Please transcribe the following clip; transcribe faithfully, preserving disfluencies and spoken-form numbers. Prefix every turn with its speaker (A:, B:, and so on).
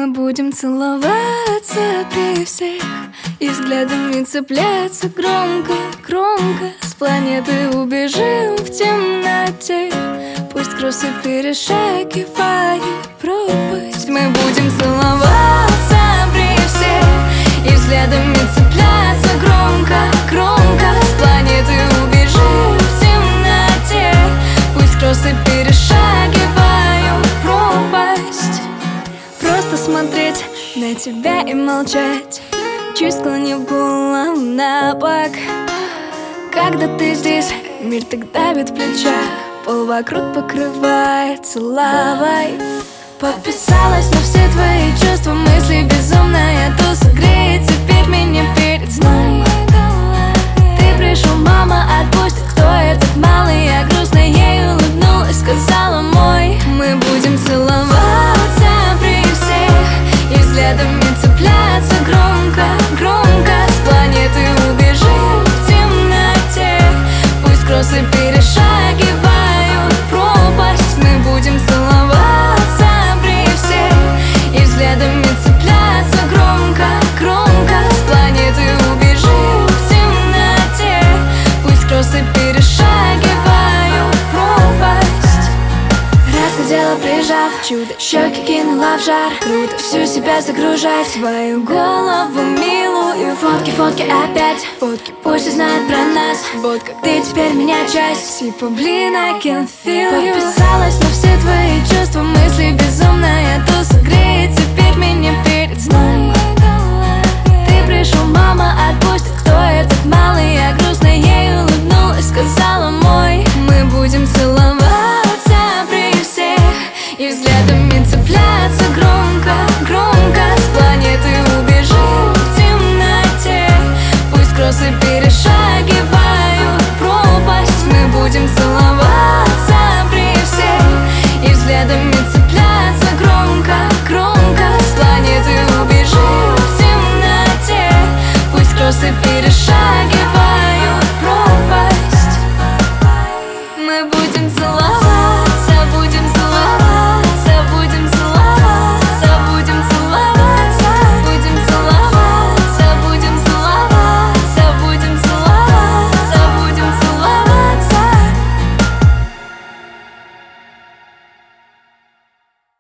A: Мы будем целоваться при всех и взглядами цепляться громко, громко. С планеты убежим в темноте, пусть кроссы перешагивают пропасть. Мы будем целоваться при всех и взглядами цепляться громко, громко. С планеты убежим в темноте, пусть кроссы перешагивают пропасть. Просто смотреть на тебя и молчать, чуть склонив голову на бок. Когда ты здесь, мир так давит в плечах, пол вокруг покрывается лавой. Подписалась на все твои чувства, мысли безумная туса греет теперь меня перед сном. Ты пришел, мама, отпусти, кто этот малый? Я грустная, ей улыбнулась, сказала мой. Мы будем целоваться при всех и взглядами цепляться громко, громко. С планеты убежим в темноте, пусть кроссы перешагивают пропасть. Мы будем целоваться при всех и взглядами цепляться громко, громко. С планеты убежим в темноте, пусть кроссы перешагивают пропасть. Раз хотела, прижав, чудо щеки кинула в жар. Круто всю себя загружать в свою голову милую. Фотки, фотки опять, фотки пусть знают про нас. Вот как ты теперь меня часть, типа блин, I can feel you. Подписалась на все твои чувства, мысли безумная туса греет